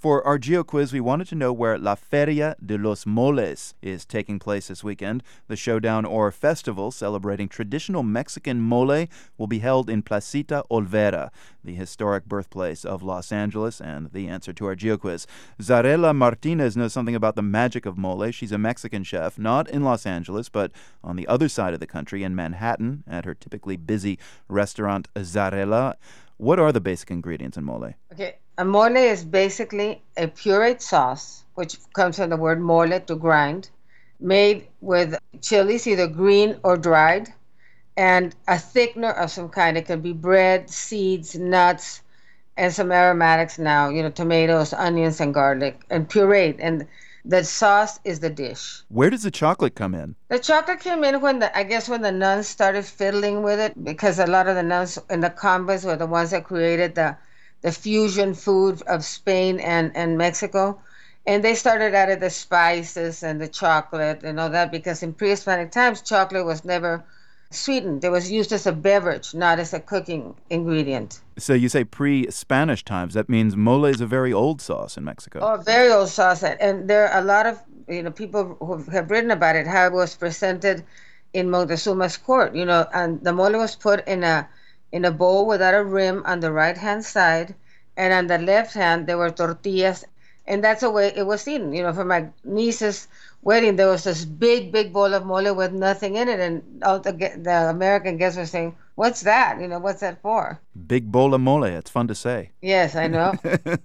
For our Geo quiz, we wanted to know where La Feria de los Moles is taking place this weekend. The showdown or festival celebrating traditional Mexican mole will be held in Placita Olvera, the historic birthplace of Los Angeles, and the answer to our Geo quiz. Zarela Martinez knows something about the magic of mole. She's a Mexican chef, not in Los Angeles, but on the other side of the country in Manhattan at her typically busy restaurant Zarela. What are the basic ingredients in mole? Okay, a mole is basically a pureed sauce, which comes from the word mole, to grind, made with chilies, either green or dried, and a thickener of some kind. It can be bread, seeds, nuts, and some aromatics now, tomatoes, onions, and garlic, and pureed. And the sauce is the dish. Where does the chocolate come in? The chocolate came in when the nuns started fiddling with it, because a lot of the nuns in the convents were the ones that created the fusion food of Spain and Mexico. And they started adding the spices and the chocolate and all that, because in pre-Hispanic times, chocolate was never sweetened. It was used as a beverage, not as a cooking ingredient. So you say pre-Spanish times. That means mole is a very old sauce in Mexico. Oh, very old sauce. And there are a lot of people who have written about it, how it was presented in Montezuma's court. And the mole was put in a bowl without a rim on the right-hand side, and on the left hand there were tortillas. And that's the way it was eaten. For my niece's wedding, there was this big bowl of mole with nothing in it. And all the American guests were saying, "What's that? What's that for?" Big bowl of mole. It's fun to say. Yes, I know.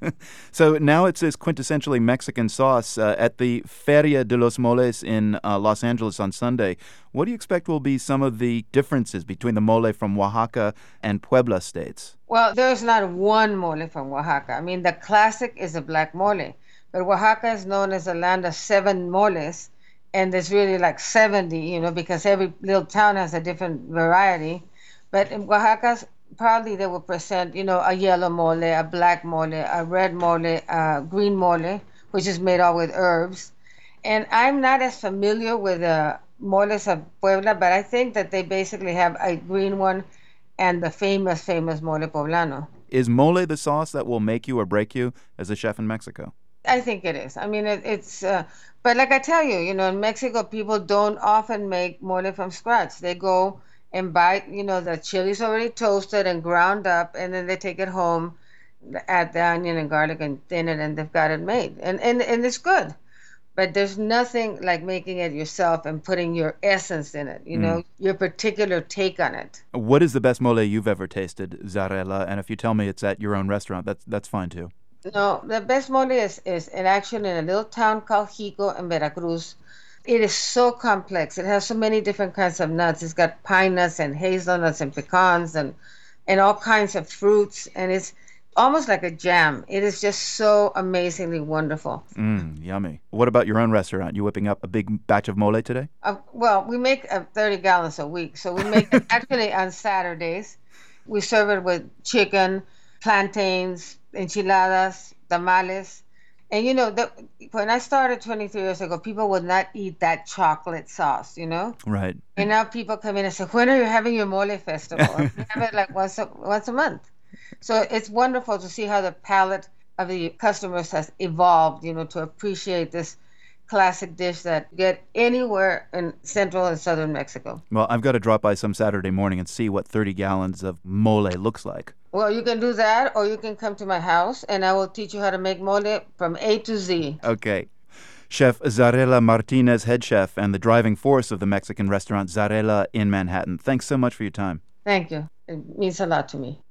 So now it's this quintessentially Mexican sauce at the Feria de los Moles in Los Angeles on Sunday. What do you expect will be some of the differences between the mole from Oaxaca and Puebla states? Well, there's not one mole from Oaxaca. I mean, the classic is a black mole. But Oaxaca is known as the land of 7 moles. And there's really like 70, because every little town has a different variety. But in Oaxaca, probably they will present, a yellow mole, a black mole, a red mole, a green mole, which is made all with herbs. And I'm not as familiar with the moles of Puebla, but I think that they basically have a green one and the famous mole poblano. Is mole the sauce that will make you or break you as a chef in Mexico? I think it is. I mean, it's but like I tell you, in Mexico, people don't often make mole from scratch. They go and buy, the chilies already toasted and ground up, and then they take it home, add the onion and garlic and thin it, and they've got it made. And it's good. But there's nothing like making it yourself and putting your essence in it, your particular take on it. What is the best mole you've ever tasted, Zarela? And if you tell me it's at your own restaurant, that's fine too. No, the best mole is in action in a little town called Jico in Veracruz. It is so complex. It has so many different kinds of nuts. It's got pine nuts and hazelnuts and pecans and all kinds of fruits. And it's almost like a jam. It is just so amazingly wonderful. Yummy. What about your own restaurant? You whipping up a big batch of mole today? Well, we make 30 gallons a week. So we make it actually on Saturdays. We serve it with chicken, plantains, enchiladas, tamales. And, when I started 23 years ago, people would not eat that chocolate sauce, Right. And now people come in and say, "When are you having your mole festival?" We have it like once a month. So it's wonderful to see how the palate of the customers has evolved, to appreciate this classic dish that you get anywhere in central and southern Mexico. Well, I've got to drop by some Saturday morning and see what 30 gallons of mole looks like. Well, you can do that, or you can come to my house, and I will teach you how to make mole from A to Z. Okay. Chef Zarela Martinez, head chef, and the driving force of the Mexican restaurant Zarela in Manhattan. Thanks so much for your time. Thank you. It means a lot to me.